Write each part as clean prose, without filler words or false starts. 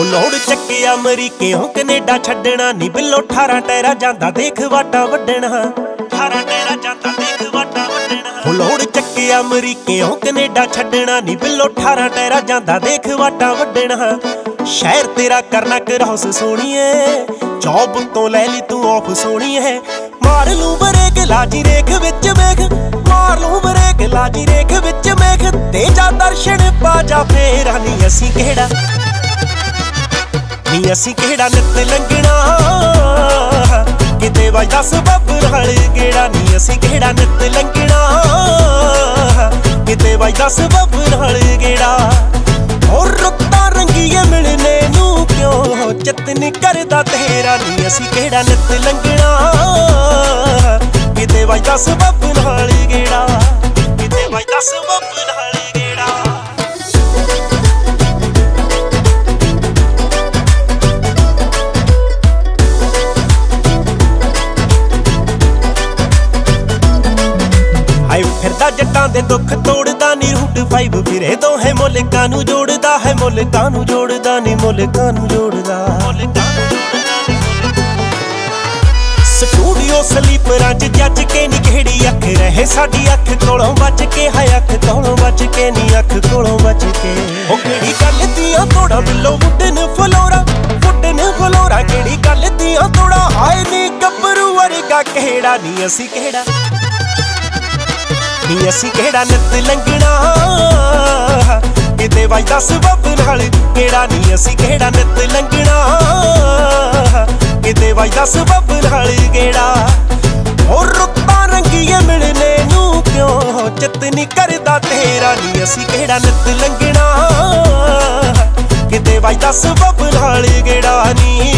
ਲੋੜ ਚੱਕਿਆ ਅਮਰੀਕਿਓਂ ਕੈਨੇਡਾ ਛੱਡਣਾ ਨੀ ਬਿੱਲੋ 18 ਟੈਰਾ ਜਾਂਦਾ ਦੇਖ ਵਾਟਾ ਵੱਢਣਾ 18 ਟੈਰਾ ਜਾਂਦਾ ਦੇਖ ਵਾਟਾ ਵੱਢਣਾ ਲੋੜ ਚੱਕਿਆ ਅਮਰੀਕਿਓਂ ਕੈਨੇਡਾ ਛੱਡਣਾ ਨੀ ਬਿੱਲੋ 18 ਟੈਰਾ ਜਾਂਦਾ ਦੇਖ ਵਾਟਾ ਵੱਢਣਾ ਸ਼ਹਿਰ ਤੇਰਾ ਕਰਨਾ ਕਰੌਸ ਸੋਹਣੀਏ ਜੌਬ ਤੋਂ ਲੈ ਲਈ ਤੂੰ ਆਫ ਸੋਹਣੀਏ ਮਾਰ ਲੂੰ ਬਰੇਕ ਲਾਜੀ ਰੇਖ ਵਿੱਚ ਵੇਖ ਮਾਰ ਲੂੰ ਬਰੇਕ ਲਾਜੀ ਰੇਖ ਵਿੱਚ ਵੇਖ ਤੇ ਜਾ ਦਰਸ਼ਨ ਪਾ ਜਾ ਫੇਰ ਨੀ ਅਸੀਂ ਕਿਹੜਾ ਨੀ ਅਸੀਂ ਕਿਹੜਾ ਨਿੱਤ ਲੰਘਣਾ ਕਿਤੇ ਵੱਜਦਾ ਸਬੱਬ ਨਾਲ ਗੇੜਾ ਨੀ ਅਸੀਂ ਕਿਹੜਾ ਨਿੱਤ ਲੰਘਣਾ ਕਿਤੇ ਵੱਜਦਾ ਸਬੱਬ ਨਾਲ ਗੇੜਾ ਹੋਰ ਰੁੱਤਾਂ ਰੰਗੀਏ ਮਿਲਣੇ ਨੂੰ ਕਿਉਂ ਚਿੱਤ ਨੀ ਕਰਦਾ ਤੇਰਾ ਨੀ ਅਸੀਂ ਕਿਹੜਾ ਨਿੱਤ ਲੰਘਣਾ ਕਿਤੇ ਵੱਜਦਾ ਸਬੱਬ ਨਾਲ ਗੇੜਾ ਕਿਤੇ ਵੱਜਦਾ ਸਬੱਬ ਨਾਲ ਗੇੜਾ ਫਿਰਦਾ ਜੱਟਾਂ ਦੇ ਦੁੱਖ ਤੋੜਦਾ ਨੀ ਰੂਟ 5 ਫਿਰੇ ਦੋਹੇ ਮੁਲਕਾਂ ਨੂੰ ਜੋੜਦਾ ਹੈ ਮੁਲਕਾਂ ਨੂੰ ਜੋੜਦਾ ਨੀ ਮੁਲਕਾਂ ਨੂੰ ਜੋੜਦਾ ਸਟੂਡੀਓ ਸਲੀਪਰਾਂ ਚ ਜੱਜ ਕੇ ਨੀ ਕਿਹੜੀ ਅੱਖ ਰਹੇ ਸਾਡੀ ਅੱਖ ਕੋਲੋਂ ਬਚ ਕੇ ਹੈ ਅੱਖ ਕੋਲੋਂ ਬਚ ਕੇ ਨੀ ਅੱਖ ਕੋਲੋਂ ਬਚ ਕੇ ਉਹ ਕਿਹੜੀ ਗੱਲ ਦੀਆਂ ਤੋੜਾ ਬਿੱਲੋ ਵੁੱਡਨ ਫਲੋਰਾ ਕਿਹੜੀ ਗੱਲ ਦੀਆਂ ਤੋੜਾ ਹਾਏ ਨੀ ਗੱਭਰੂ ਵਰਗਾ ਕਿਹੜਾ ਨੀ ਅਸੀਂ ਕਿਹੜਾ ਨੀ ਅਸੀਂ ਕਿਹੜਾ ਨਿੱਤ ਲੰਘਣਾ ਕਿਤੇ ਵੱਜਦਾ ਸਬੱਬ ਨਾਲ ਕਿਹੜਾ ਨੀ ਅਸੀਂ ਕਿਹੜਾ ਨਿੱਤ ਲੰਘਣਾ ਕਿਤੇ ਵੱਜਦਾ ਸਬੱਬ ਨਾਲ ਗੇੜਾ ਹੋਰ ਰੁੱਤਾਂ ਰੰਗੀਏ ਮਿਲਣੇ ਨੂੰ ਕਿਉਂ ਚਿੱਤ ਨੀ ਕਰਦਾ ਤੇਰਾ ਨੀ ਅਸੀਂ ਕਿਹੜਾ ਨਿੱਤ ਲੰਘਣਾ ਕਿਤੇ ਵੱਜਦਾ ਸਬੱਬ ਨਾਲ ਗੇੜਾ ਨੀ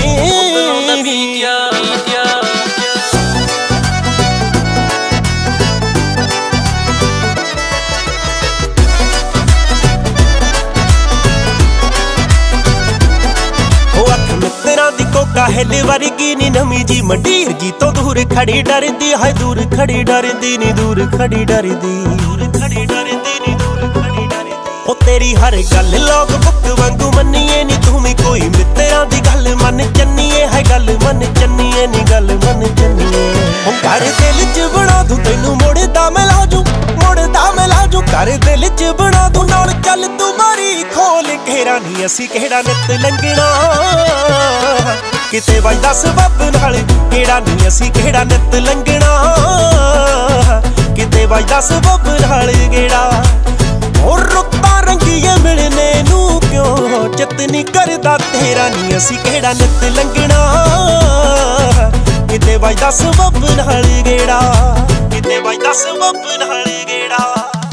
ਕਾਹਲ ਵਰਗੀ ਨੀ ਨਵੀਂ ਜੀ ਮੰਡੀਰ ਜੀ ਤੋਂ ਦੂਰ ਖੜੀ ਡਰਦੀ ਹੈ ਦੂਰ ਖੜੀ ਡਰਦੀ ਨੀ ਦੂਰ ਖੜੀ ਡਰਦੀ ਨੀ ਉਹ ਤੇਰੀ ਹਰ ਗੱਲ ਲੋਕ ਬੁੱਕ ਵਾਂਗੂ ਮੰਨੀਏ ਨੀ ਤੂੰ ਵੀ ਕੋਈ ਮਿੱਤਰਾਂ ਦੀ ਗੱਲ ਮੰਨ ਚੰਨੀਏ ਹੈ ਗੱਲ ਮੰਨ ਚੰਨੀਏ ਨੀ ਗੱਲ ਮੰਨ ਚੰਨੀਏ ਉਹ ਕਰ ਦਿਲ ਚ ਬਣਾ ਦੂੰ ਤੈਨੂੰ ਮੁੜਦਾ ਮੈਂ ਲਾਜੂ ਕਰ ਦਿਲ ਚ ਬਣਾ ਦੂੰ ਨਾਲ ਚੱਲ ਤੂੰ ਮਾਰੀ ਖੋਲ ਘੇਰਾ ਨੀ ਅਸੀਂ ਕਿਹੜਾ ਨਿੱਤ ਲੰਘਣਾ ਕਿਤੇ ਵੱਜਦਾ ਸਬੱਬ ਨਾਲ ਕਿਹੜਾ ਨੀ ਅਸੀਂ ਕਿਹੜਾ ਨਿੱਤ ਲੰਘਣਾ ਕਿਤੇ ਵੱਜਦਾ ਸਬੱਬ ਨਾਲ ਗੇੜਾ ਹੋਰ ਰੁੱਤਾਂ ਰੰਗੀਏ ਮਿਲਣੇ ਨੂੰ ਕਿਉਂ ਚਿੱਤ ਨੀ ਕਰਦਾ ਤੇਰਾ ਨੀ ਅਸੀਂ ਕਿਹੜਾ ਨਿੱਤ ਲੰਘਣਾ ਕਿਤੇ ਵੱਜਦਾ ਸਬੱਬ ਨਾਲ ਗੇੜਾ ਕਿਤੇ ਵੱਜਦਾ ਸਬੱਬ ਨਾਲ ਗੇੜਾ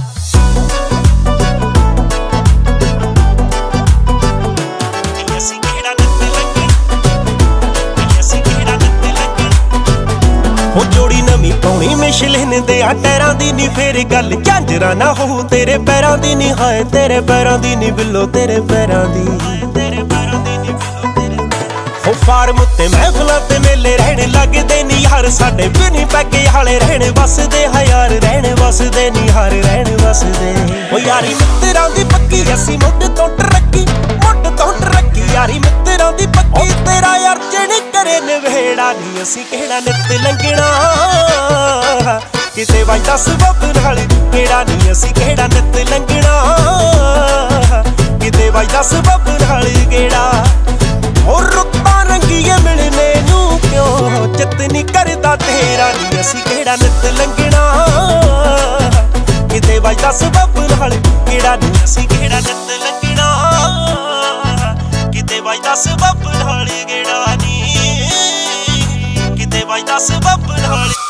ਉਹ ਜੋੜੀ ਨਵੀਂ ਪਾਉਣੀ ਮਿਸ਼ਲਿਨ ਦੇ ਆ ਟੈਰਾਂ ਦੀ ਨੀ ਫੇਰ ਗੱਲ ਝਾਂਜਰਾ ਨਾ ਹੋਊ ਤੇਰੇ ਪੈਰਾਂ ਦੀ ਨੀ ਹਾਏ ਤੇਰੇ ਪੈਰਾਂ ਦੀ ਨੀ ਬਿੱਲੋ ਤੇਰੇ ਪੈਰਾਂ ਦੀ ਉਹ ਫਾਰਮ ਉੱਤੇ ਮਹਿਫਲਾਂ ਤੇ ਮੇਲੇ ਰਹਿਣ ਲੱਗਦੇ ਨੀ ਯਾਰ ਸਾਡੇ ਵੀ ਨੀ ਪੈਗੇ ਹਾਲੇ ਰਹਿਣ ਵਸਦੇ ਹੈ ਯਾਰ ਰਹਿਣ ਵਸਦੇ ਨੀ ਹਾਰ ਰਹਿਣ ਵਸਦੇ ਉਹ ਯਾਰੀ ਮਿੱਤਰਾਂ ਦੀ ਪੱਕੀ ਅਸੀਂ ਮੁੱਢ ਤੋਂ ਟਰੱਕੀ ਯਾਰੀ ਮਿੱਤਰਾਂ ਦੀ ਪੱਕੀ ਤੇਰਾ ਯਾਰ ਜਿਹੜੇ ਕਰੇ ਨਵੇੜਾ ਨੀ ਅਸੀਂ ਕਿਹੜਾ ਨਿੱਤ ਲੰਘਣਾ ਕਿਤੇ ਵੱਜਦਾ ਸਬੱਬ ਨਾਲ ਕਿਹੜਾ ਨੀ ਅਸੀਂ ਕਿਹੜਾ ਨਿੱਤ ਲੰਘਣਾ ਕਿਤੇ ਵੱਜਦਾ ਸਬੱਬ ਨਾਲ ਗੇੜਾ ਹੋਰ ਰੁੱਤਾਂ ਰੰਗੀਏ ਮਿਲਣੇ ਨੂੰ ਕਿਉਂ ਚਿੱਤ ਨੀ ਕਰਦਾ ਤੇਰਾ ਨੀ ਅਸੀਂ ਕਿਹੜਾ ਨਿੱਤ ਲੰਘਣਾ ਕਿਤੇ ਵੱਜਦਾ ਸਬੱਬ ਨਾਲ ਕਿਹੜਾ ਨੀ ਅਸੀਂ ਕਿਹੜਾ ਨਿੱਤ ਲੰਘਣਾ ਕਿਤੇ ਵੱਜਦਾ ਸਬੱਬ ਨਾਲ ਗੇੜਾ ਨੀ ਕਿਤੇ ਵੱਜਦਾ ਸਬੱਬ ਨਾਲ